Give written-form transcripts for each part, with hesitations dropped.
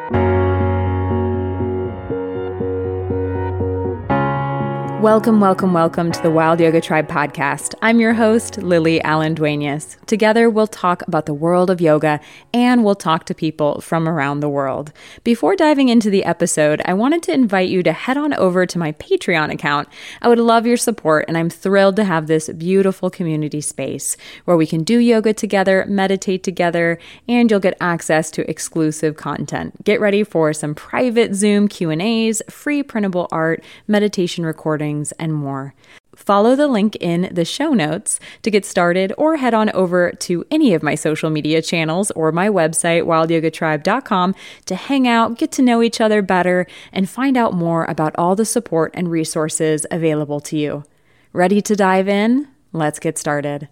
Welcome, welcome, welcome to the Wild Yoga Tribe podcast. I'm your host, Lily Allen Duenas. Together, we'll talk about the world of yoga and we'll talk to people from around the world. Before diving into the episode, I wanted to invite you to head on over to my Patreon account. I would love your support, and I'm thrilled to have this beautiful community space where we can do yoga together, meditate together, and you'll get access to exclusive content. Get ready for some private Zoom Q&As, free printable art, meditation recordings, and more. Follow the link in the show notes to get started, or head on over to any of my social media channels or my website, wildyogatribe.com, to hang out, get to know each other better, and find out more about all the support and resources available to you. Ready to dive in? Let's get started.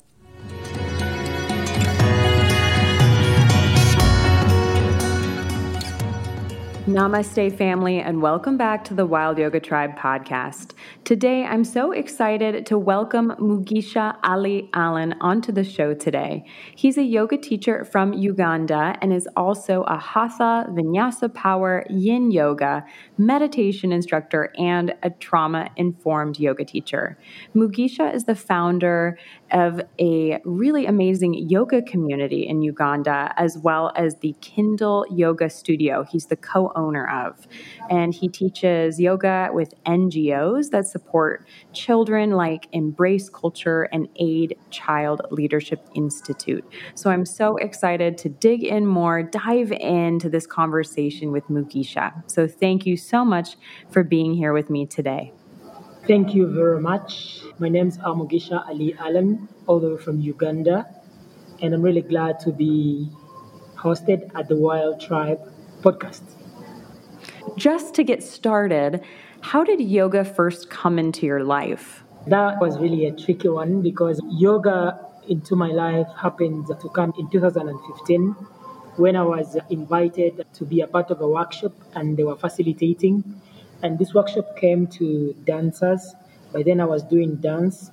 Namaste, family, and welcome back to the Wild Yoga Tribe podcast. Today, I'm so excited to welcome Mugisha Ali Allen onto the show today. He's a yoga teacher from Uganda and is also a Hatha, Vinyasa Power, Yin Yoga, meditation instructor, and a trauma-informed yoga teacher. Mugisha is the founder of a really amazing yoga community in Uganda, as well as the Kindle Yoga Studio he's the co-owner of. And he teaches yoga with NGOs that support children like Embrace Culture and Aid Child Leadership Institute. So I'm so excited to dig in more, dive into this conversation with Mugisha. So thank you so much for being here with me today. Thank you very much. My name is Mugisha Ali Allen, all the way from Uganda, and I'm really glad to be hosted at the Wild Tribe podcast. Just to get started, how did yoga first come into your life? That was really a tricky one because yoga into my life happened to come in 2015 when I was invited to be a part of a workshop and they were facilitating. And this workshop came to dancers. By then I was doing dance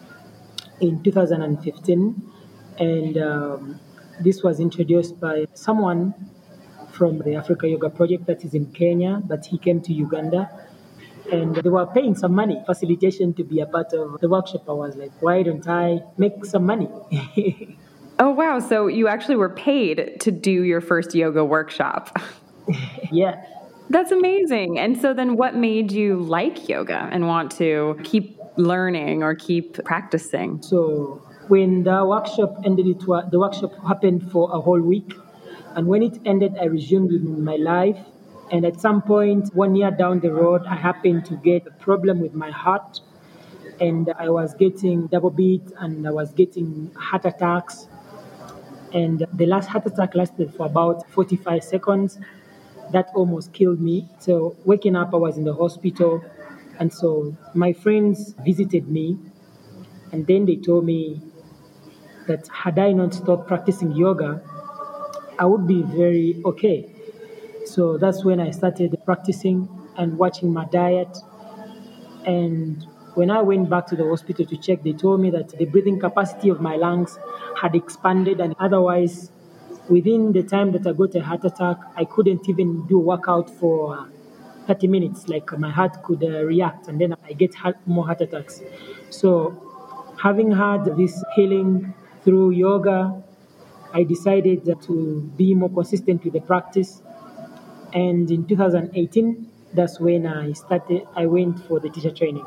in 2015. And this was introduced by someone from the Africa Yoga Project that is in Kenya, but he came to Uganda. And they were paying some money, facilitation, to be a part of the workshop. I was like, why don't I make some money? Oh, wow. So you actually were paid to do your first yoga workshop. Yeah. That's amazing. And so then what made you like yoga and want to keep learning or keep practicing? So when the workshop ended, the workshop happened for a whole week. And when it ended, I resumed with my life. And at some point, 1 year down the road, I happened to get a problem with my heart. And I was getting double beat and I was getting heart attacks. And the last heart attack lasted for about 45 seconds. That almost killed me. So waking up, I was in the hospital. And so my friends visited me. And then they told me that had I not stopped practicing yoga, I would be very okay. So that's when I started practicing and watching my diet. And when I went back to the hospital to check, they told me that the breathing capacity of my lungs had expanded, and otherwise, within the time that I got a heart attack, I couldn't even do workout for 30 minutes. Like my heart could react, and then I get more heart attacks. So having had this healing through yoga, I decided to be more consistent with the practice. And in 2018, that's when I went for the teacher training.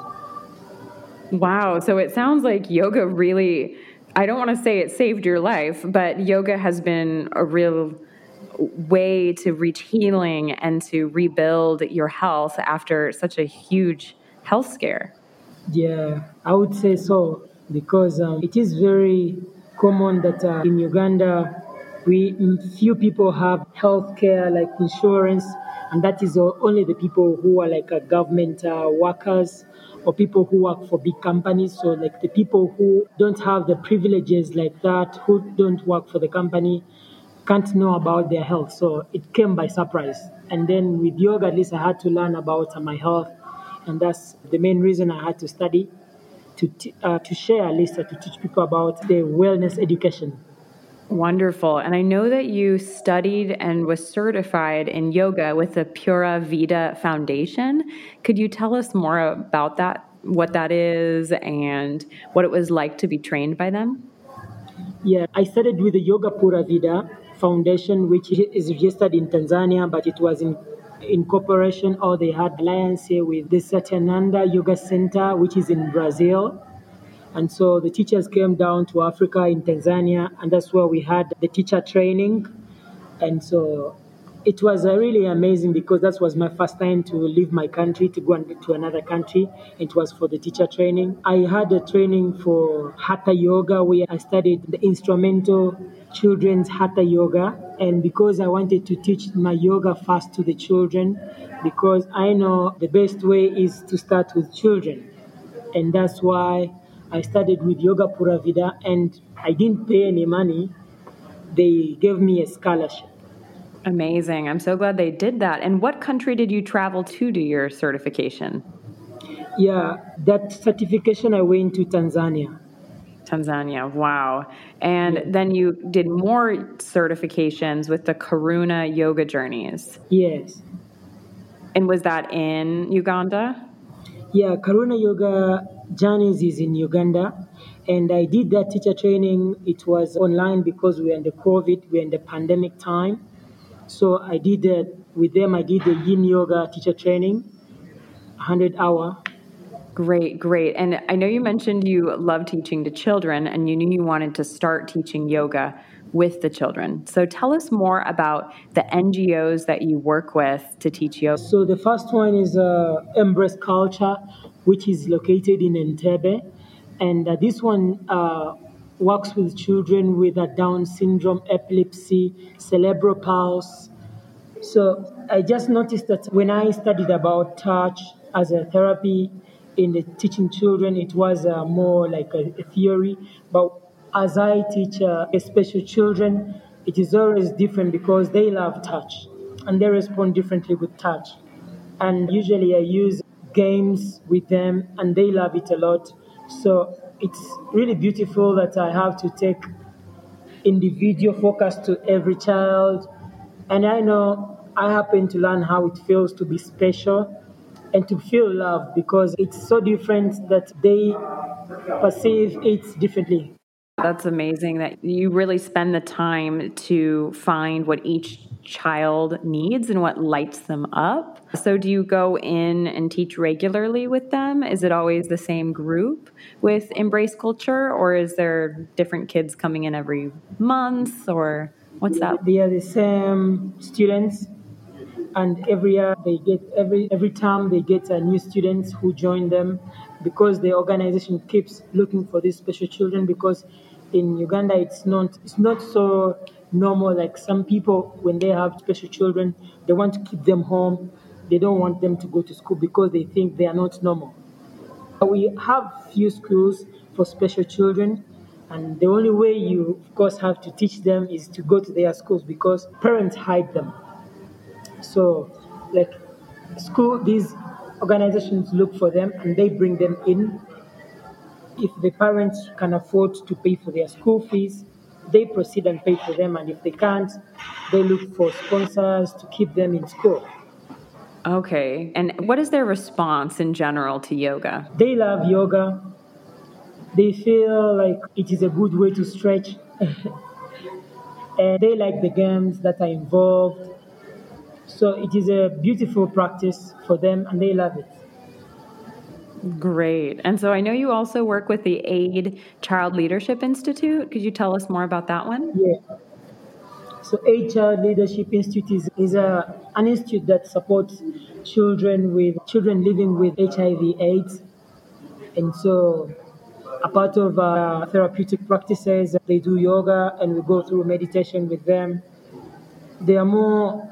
Wow. So it sounds like yoga really, I don't want to say it saved your life, but yoga has been a real way to reach healing and to rebuild your health after such a huge health scare. Yeah, I would say so, because it is very common that in Uganda, few people have health care like insurance, and that is only the people who are like government workers or people who work for big companies. So like the people who don't have the privileges like that, who don't work for the company, can't know about their health. So it came by surprise. And then with yoga, at least I had to learn about my health. And that's the main reason I had to study, to share, at least to teach people about the wellness education. Wonderful. And I know that you studied and was certified in yoga with the Pura Vida Foundation. Could you tell us more about that, what that is, and what it was like to be trained by them? Yeah, I started with the Yoga Pura Vida Foundation, which is registered in Tanzania, but it was in cooperation, or they had alliance here with the Satyananda Yoga Center, which is in Brazil. And so the teachers came down to Africa in Tanzania, and that's where we had the teacher training. And so it was really amazing because that was my first time to leave my country to go to another country. It was for the teacher training. I had a training for Hatha Yoga where I studied the instrumental children's Hatha Yoga. And because I wanted to teach my yoga first to the children, because I know the best way is to start with children. And that's why I started with Yoga Pura Vida, and I didn't pay any money. They gave me a scholarship. Amazing. I'm so glad they did that. And what country did you travel to do your certification? Yeah, that certification I went to Tanzania. Tanzania. Wow. And then you did more certifications with the Karuna Yoga Journeys. Yes. And was that in Uganda? Yeah, Karuna Yoga Journeys is in Uganda. And I did that teacher training. It was online because we're in the COVID, we're in the pandemic time. So I did with them, I did the Yin Yoga teacher training, 100-hour. Great, great. And I know you mentioned you love teaching to children and you knew you wanted to start teaching yoga with the children. So tell us more about the NGOs that you work with to teach yoga. So the first one is Embrace Culture, which is located in Entebbe. And this one works with children with a Down syndrome, epilepsy, cerebral palsy. So I just noticed that when I studied about touch as a therapy in the teaching children, it was more like a theory. But as I teach special children, it is always different because they love touch and they respond differently with touch. And usually I use games with them and they love it a lot. So it's really beautiful that I have to take individual focus to every child. And I know I happen to learn how it feels to be special and to feel love because it's so different that they perceive it differently. That's amazing that you really spend the time to find what each child needs and what lights them up. So, do you go in and teach regularly with them? Is it always the same group with Embrace Culture, or is there different kids coming in every month, or what's that? They are the same students, and every year they get every term they get new students who join them because the organization keeps looking for these special children because in Uganda it's not so normal like some people when they have special children they want to keep them home, they don't want them to go to school because they think they are not normal. We have few schools for special children, and the only way you of course have to teach them is to go to their schools because parents hide them. So, like school, these organizations look for them and they bring them in. If the parents can afford to pay for their school fees, they proceed and pay for them. And if they can't, they look for sponsors to keep them in school. Okay. And what is their response in general to yoga? They love yoga. They feel like it is a good way to stretch. And they like the games that are involved. So it is a beautiful practice for them and they love it. Great. And so I know you also work with the AID Child Leadership Institute. Could you tell us more about that one? Yeah. So AID Child Leadership Institute is an institute that supports children living with HIV/AIDS. And so a part of therapeutic practices, they do yoga and we go through meditation with them. There are more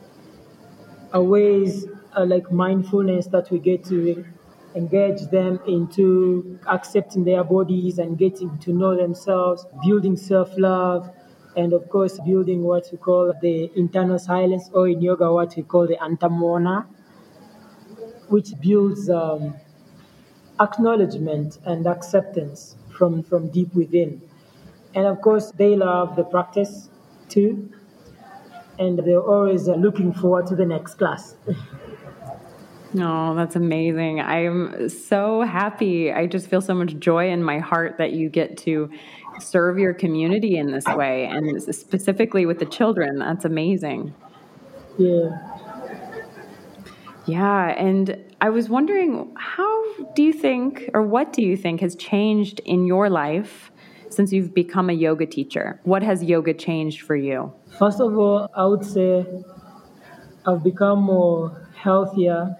ways like mindfulness that we get to engage them into accepting their bodies and getting to know themselves, building self-love, and of course building what we call the internal silence, or in yoga what we call the antamona, which builds acknowledgement and acceptance from deep within. And of course, they love the practice too. And they're always looking forward to the next class. Oh, that's amazing. I'm so happy. I just feel so much joy in my heart that you get to serve your community in this way, and specifically with the children. That's amazing. Yeah. Yeah. And I was wondering, how do you think, or what do you think has changed in your life since you've become a yoga teacher? What has yoga changed for you? First of all, I would say I've become more healthier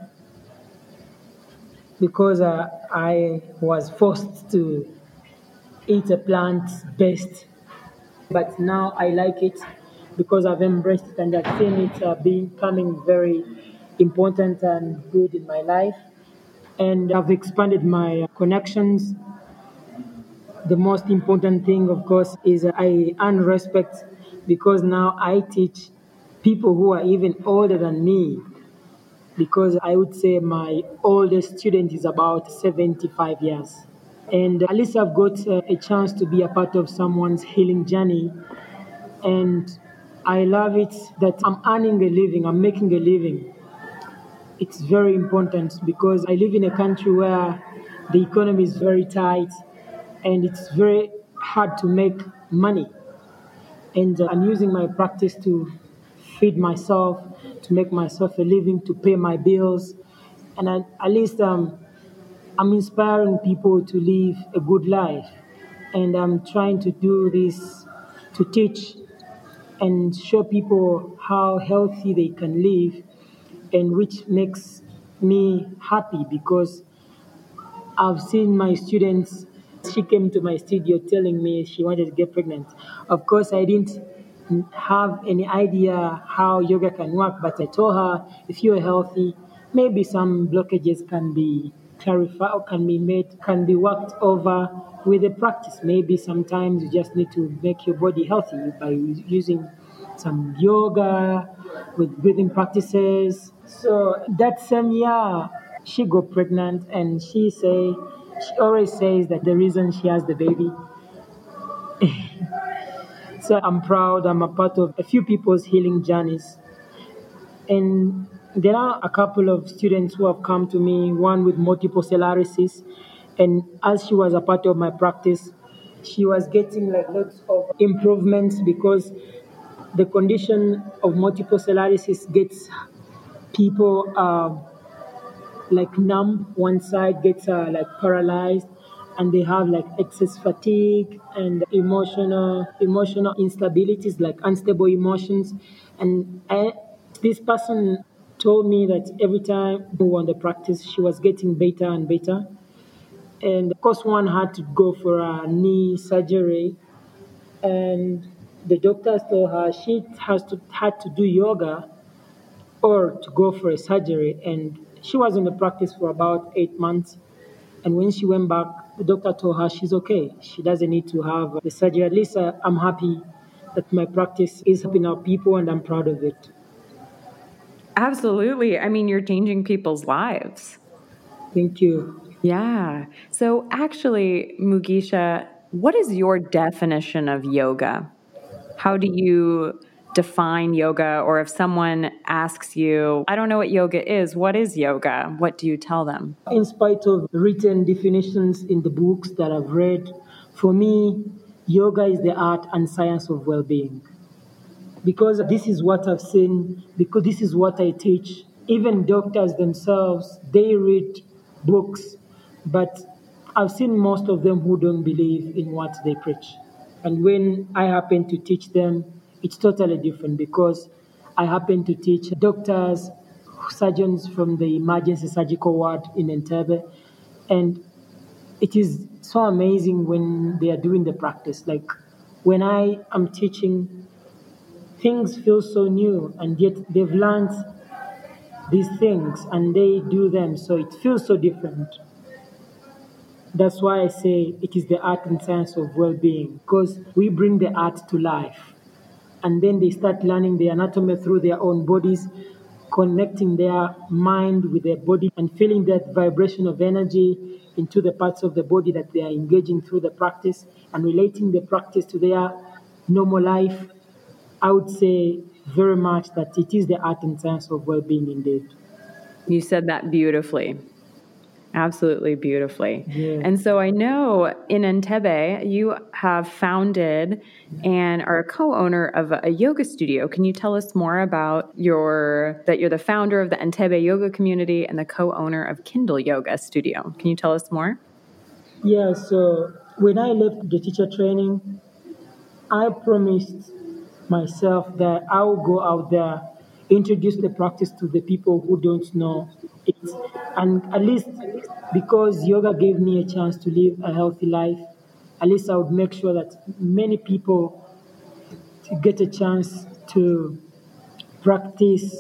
because I was forced to eat a plant-based, but now I like it because I've embraced it and I've seen it becoming very important and good in my life. And I've expanded my connections. The most important thing, of course, is I earn respect because now I teach people who are even older than me. Because I would say my oldest student is about 75 years. And at least I've got a chance to be a part of someone's healing journey. And I love it that I'm earning a living, I'm making a living. It's very important because I live in a country where the economy is very tight and it's very hard to make money. And I'm using my practice to feed myself, to make myself a living, to pay my bills. And at least I'm inspiring people to live a good life. And I'm trying to do this to teach and show people how healthy they can live, and which makes me happy because I've seen my students. She came to my studio telling me she wanted to get pregnant. Of course, I didn't have any idea how yoga can work, but I told her if you're healthy, maybe some blockages can be clarified or can be worked over with the practice. Maybe sometimes you just need to make your body healthy by using some yoga with breathing practices. So that same year, she got pregnant, and she always says that the reason she has the baby. So I'm proud. I'm a part of a few people's healing journeys, and there are a couple of students who have come to me. One with multiple sclerosis, and as she was a part of my practice, she was getting like lots of improvements because the condition of multiple sclerosis gets people like numb. One side gets like paralyzed, and they have like excess fatigue and emotional instabilities, like unstable emotions. And this person told me that every time we were on the practice, she was getting better and better. And of course, one had to go for a knee surgery, and the doctors told her she had to do yoga or to go for a surgery. And she was in the practice for about 8 months. And when she went back, the doctor told her she's okay. She doesn't need to have the surgery. At least I'm happy that my practice is helping out people, and I'm proud of it. Absolutely. I mean, you're changing people's lives. Thank you. Yeah. So actually, Mugisha, what is your definition of yoga? How do you define yoga? Or if someone asks you, I don't know what yoga is, what is yoga? What do you tell them? In spite of written definitions in the books that I've read, for me, yoga is the art and science of well-being. Because this is what I've seen, because this is what I teach. Even doctors themselves, they read books, but I've seen most of them who don't believe in what they preach. And when I happen to teach them, it's totally different because I happen to teach doctors, surgeons from the emergency surgical ward in Entebbe, and it is so amazing when they are doing the practice. Like when I am teaching, things feel so new, and yet they've learned these things and they do them, so it feels so different. That's why I say it is the art and science of well-being, because we bring the art to life, and then they start learning the anatomy through their own bodies, connecting their mind with their body and feeling that vibration of energy into the parts of the body that they are engaging through the practice and relating the practice to their normal life, I would say very much that it is the art and science of well-being indeed. You said that beautifully. Absolutely beautifully. Yeah. And so I know in Entebbe, you have founded and are a co-owner of a yoga studio. Can you tell us more about that you're the founder of the Entebbe yoga community and the co-owner of Kindle Yoga Studio? Can you tell us more? Yeah, so when I left the teacher training, I promised myself that I will go out there, introduce the practice to the people who don't know it. And at least because yoga gave me a chance to live a healthy life, at least I would make sure that many people get a chance to practice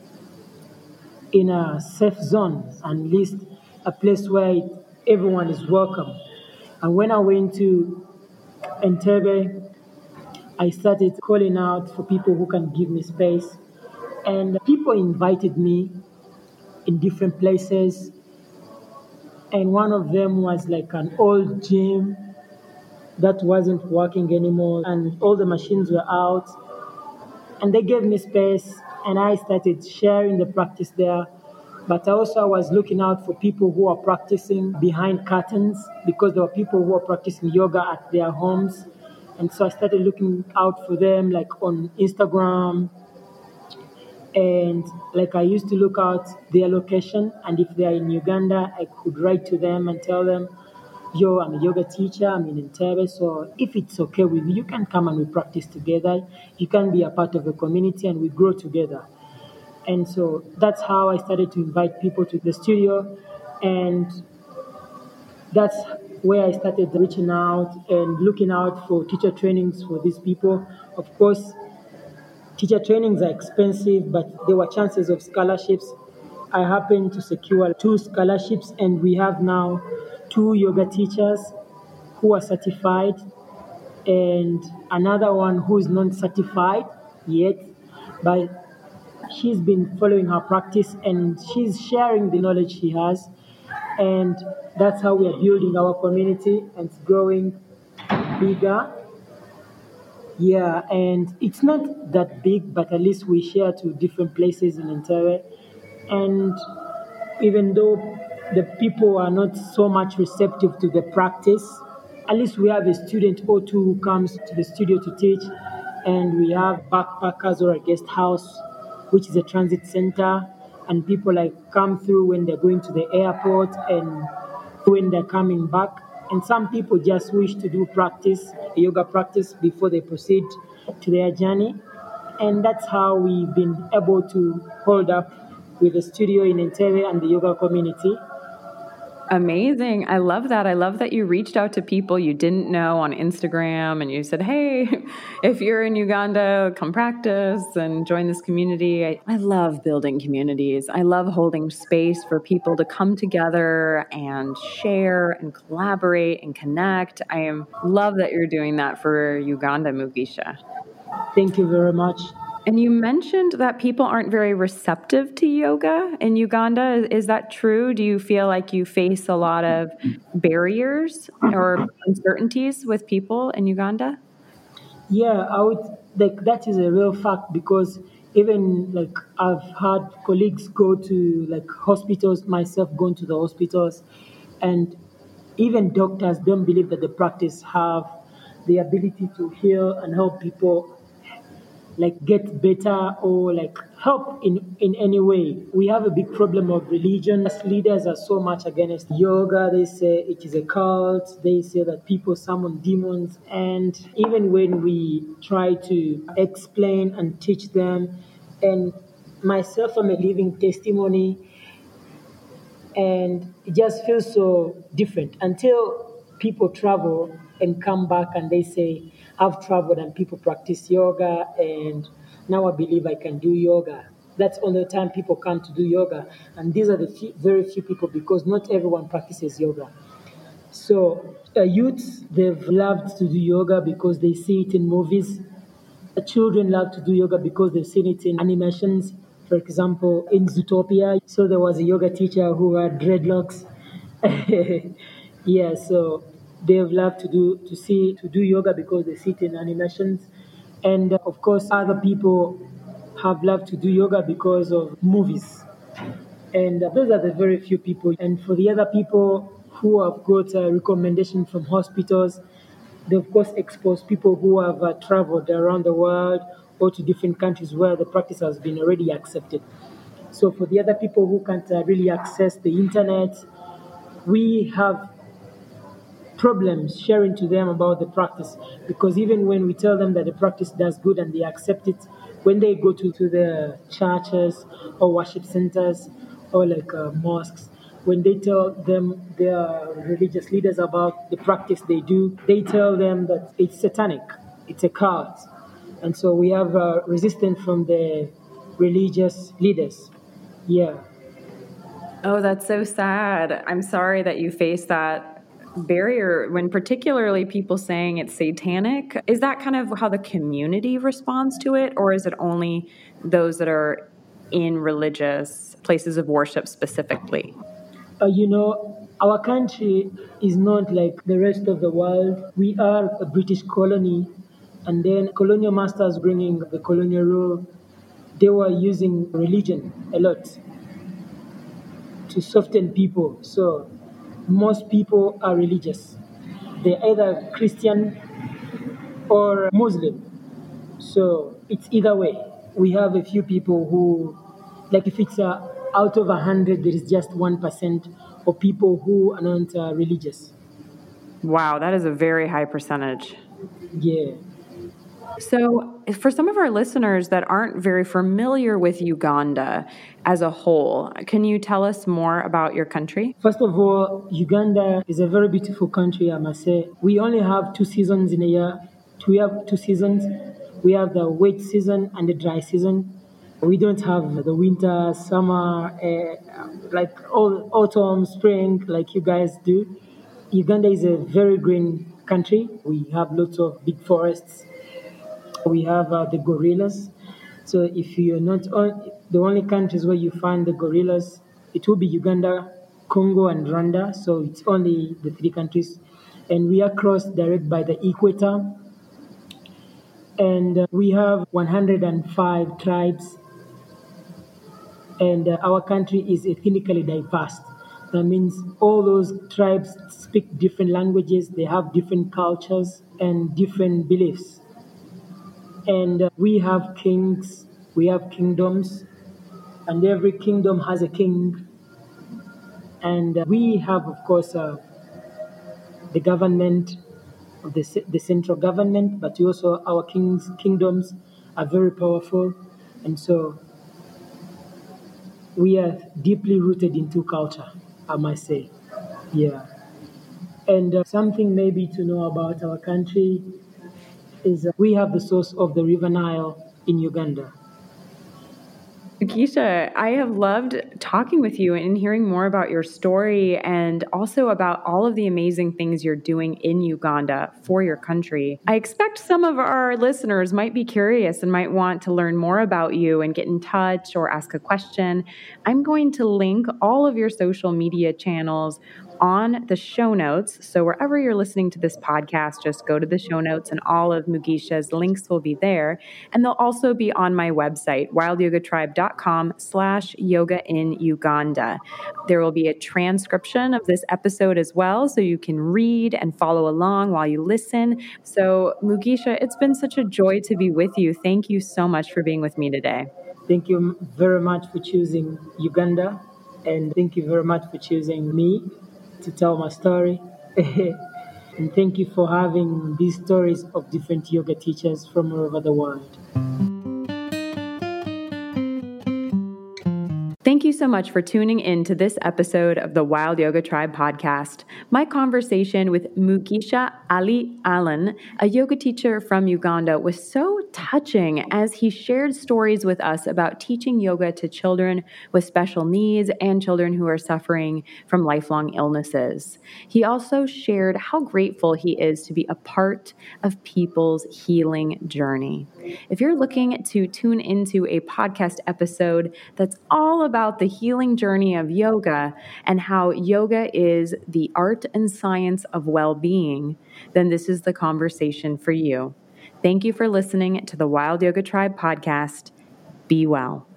in a safe zone, and at least a place where everyone is welcome. And when I went to Entebbe, I started calling out for people who can give me space. And people invited me in different places. And one of them was like an old gym that wasn't working anymore, and all the machines were out. And they gave me space, and I started sharing the practice there. But also, I was looking out for people who are practicing behind curtains, because there were people who are practicing yoga at their homes. And so I started looking out for them, like on Instagram. And like I used to look out their location. And if they are in Uganda, I could write to them and tell them, yo, I'm a yoga teacher, I'm in Entebbe, so if it's okay with you, you can come and we practice together. You can be a part of the community and we grow together. And so that's how I started to invite people to the studio. And that's where I started reaching out and looking out for teacher trainings for these people. Of course, teacher trainings are expensive, but there were chances of scholarships. I happened to secure 2 scholarships, and we have now 2 yoga teachers who are certified, and another one who is not certified yet, but she's been following her practice and she's sharing the knowledge she has. And that's how we are building our community, and it's growing bigger. Yeah, and it's not that big, but at least we share to different places in Entebbe. And even though the people are not so much receptive to the practice, at least we have a student or two who comes to the studio to teach. And we have backpackers or a guest house, which is a transit center. And people like come through when they're going to the airport and when they're coming back. And some people just wish to do practice, yoga practice, before they proceed to their journey. And that's how we've been able to hold up with the studio in Entebbe and the yoga community. Amazing. I love that. I love that you reached out to people you didn't know on Instagram and you said, hey, if you're in Uganda, come practice and join this community. I love building communities. I love holding space for people to come together and share and collaborate and connect. Love that you're doing that for Uganda, Mugisha. Thank you very much. And you mentioned that people aren't very receptive to yoga in Uganda. Is that true? Do you feel like you face a lot of barriers or uncertainties with people in Uganda? Yeah, I would like that is a real fact, because even like I've had colleagues go to like hospitals, myself going to the hospitals, and even doctors don't believe that the practice have the ability to heal and help people like get better or like help in any way. We have a big problem of religion. As leaders are so much against yoga. They say it is a cult. They say that people summon demons. And even when we try to explain and teach them, and myself, I'm a living testimony, and it just feels so different until people travel and come back and they say, I've traveled and people practice yoga, and now I believe I can do yoga. That's only the time people come to do yoga. And these are the very few people, because not everyone practices yoga. So youths, they've loved to do yoga because they see it in movies. Children love to do yoga because they've seen it in animations. For example, in Zootopia, so there was a yoga teacher who had dreadlocks, Yeah, so they love to do yoga because they see it in animations, and of course other people have loved to do yoga because of movies, and those are the very few people. And for the other people who have got a recommendation from hospitals, they of course expose people who have traveled around the world or to different countries where the practice has been already accepted. So for the other people who can't really access the internet, we have problems sharing to them about the practice, because even when we tell them that the practice does good and they accept it, when they go to the churches or worship centers or like mosques, when they tell them their religious leaders about the practice they do, they tell them that it's satanic, it's a cult. And so we have resistance from the religious leaders. Yeah. Oh, that's so sad. I'm sorry that you face that barrier when particularly people saying it's satanic. Is that kind of how the community responds to it, or is it only those that are in religious places of worship specifically? Our country is not like the rest of the world. We are a British colony, and then colonial masters bringing the colonial rule, they were using religion a lot to soften people. So most people are religious. They're either Christian or Muslim. So it's either way. We have a few people who, like if it's out of 100, there is just 1% of people who are not religious. Wow, that is a very high percentage. Yeah. So, for some of our listeners that aren't very familiar with Uganda as a whole, can you tell us more about your country? First of all, Uganda is a very beautiful country, I must say. We only have 2 seasons in a year. We have 2 seasons. We have the wet season and the dry season. We don't have the winter, summer, like autumn, spring, like you guys do. Uganda is a very green country. We have lots of big forests. We have the gorillas. So if you're not on, the only countries where you find the gorillas, it will be Uganda, Congo, and Rwanda. So it's only the 3 countries. And we are crossed direct by the equator. And we have 105 tribes. And our country is ethnically diverse. That means all those tribes speak different languages, they have different cultures and different beliefs. And we have kings, we have kingdoms, and every kingdom has a king. And we have, of course, the government, the central government, but also our kingdoms are very powerful. And so we are deeply rooted into culture, I must say. Yeah. And something maybe to know about our country is we have the source of the River Nile in Uganda. Keisha, I have loved talking with you and hearing more about your story and also about all of the amazing things you're doing in Uganda for your country. I expect some of our listeners might be curious and might want to learn more about you and get in touch or ask a question. I'm going to link all of your social media channels on the show notes. So wherever you're listening to this podcast, just go to the show notes and all of Mugisha's links will be there. And they'll also be on my website, wildyogatribe.com/yoga in Uganda. There will be a transcription of this episode as well, so you can read and follow along while you listen. So Mugisha, it's been such a joy to be with you. Thank you so much for being with me today. Thank you very much for choosing Uganda, and thank you very much for choosing me to tell my story. And thank you for having these stories of different yoga teachers from all over the world. Thank you so much for tuning in to this episode of the Wild Yoga Tribe podcast. My conversation with Mugisha Ali Allen, a yoga teacher from Uganda, was so touching as he shared stories with us about teaching yoga to children with special needs and children who are suffering from lifelong illnesses. He also shared how grateful he is to be a part of people's healing journey. If you're looking to tune into a podcast episode that's all about about the healing journey of yoga and how yoga is the art and science of well-being, then this is the conversation for you. Thank you for listening to the Wild Yoga Tribe podcast. Be well.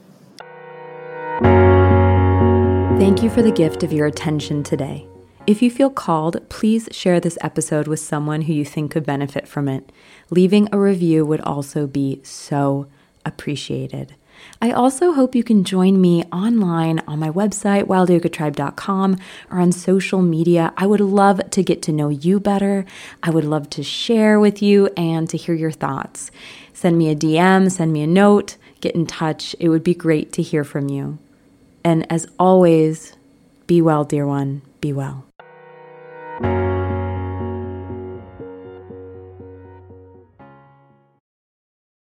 Thank you for the gift of your attention today. If you feel called, please share this episode with someone who you think could benefit from it. Leaving a review would also be so appreciated. I also hope you can join me online on my website, wildyogatribe.com, or on social media. I would love to get to know you better. I would love to share with you and to hear your thoughts. Send me a DM, send me a note, get in touch. It would be great to hear from you. And as always, be well, dear one, be well.